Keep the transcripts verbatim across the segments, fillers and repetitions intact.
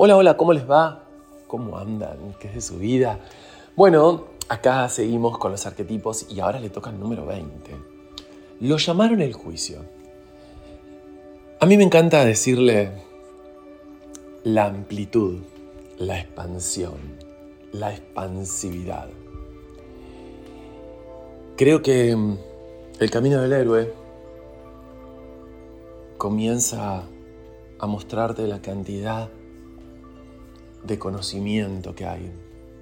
Hola, hola, ¿cómo les va? ¿Cómo andan? ¿Qué es de su vida? Bueno, acá seguimos con los arquetipos y ahora le toca el número veinte. Lo llamaron el juicio. A mí me encanta decirle la amplitud, la expansión, la expansividad. Creo que el camino del héroe comienza a mostrarte la cantidad de conocimiento que hay.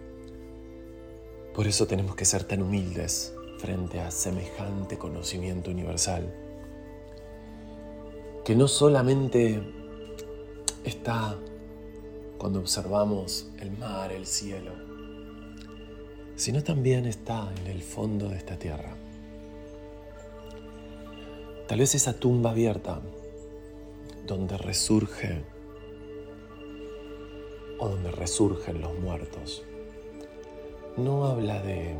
Por eso tenemos que ser tan humildes frente a semejante conocimiento universal, que no solamente está cuando observamos el mar, el cielo, sino también está en el fondo de esta tierra. Tal vez esa tumba abierta donde resurge o donde resurgen los muertos no habla de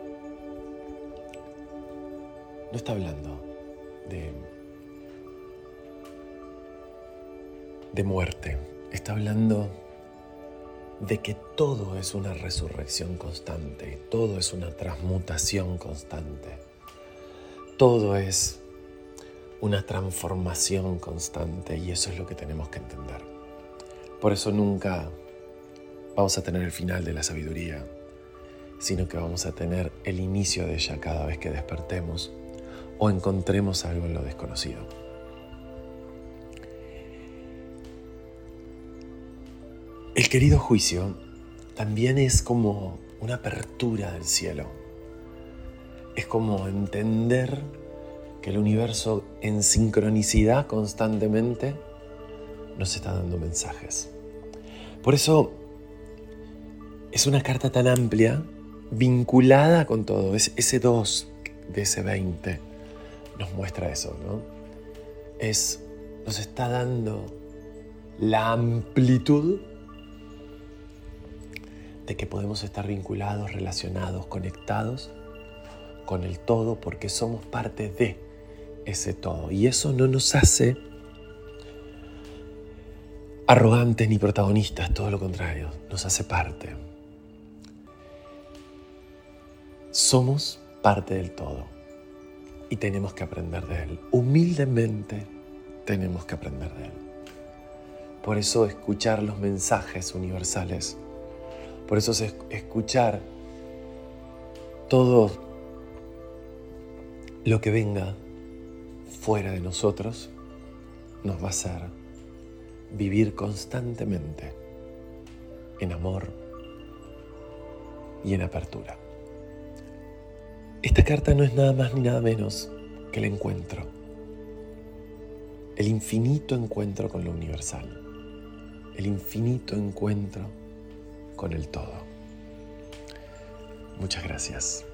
no está hablando de de muerte, está hablando de que todo es una resurrección constante, todo es una transmutación constante, todo es una transformación constante, y eso es lo que tenemos que entender. Por eso nunca vamos a tener el final de la sabiduría, sino que vamos a tener el inicio de ella cada vez que despertemos o encontremos algo en lo desconocido. El querido juicio también es como una apertura del cielo. Es como entender que el universo en sincronicidad constantemente nos está dando mensajes. Por eso es una carta tan amplia, vinculada con todo. Es, ese dos de ese veinte nos muestra eso, ¿no? Es, nos está dando la amplitud de que podemos estar vinculados, relacionados, conectados con el todo, porque somos parte de ese todo. Y eso no nos hace arrogantes ni protagonistas, todo lo contrario, nos hace parte. Somos parte del todo y tenemos que aprender de él. Humildemente tenemos que aprender de él. Por eso escuchar los mensajes universales, por eso es escuchar todo lo que venga fuera de nosotros nos va a hacer vivir constantemente en amor y en apertura. Esta carta no es nada más ni nada menos que el encuentro, el infinito encuentro con lo universal, el infinito encuentro con el todo. Muchas gracias.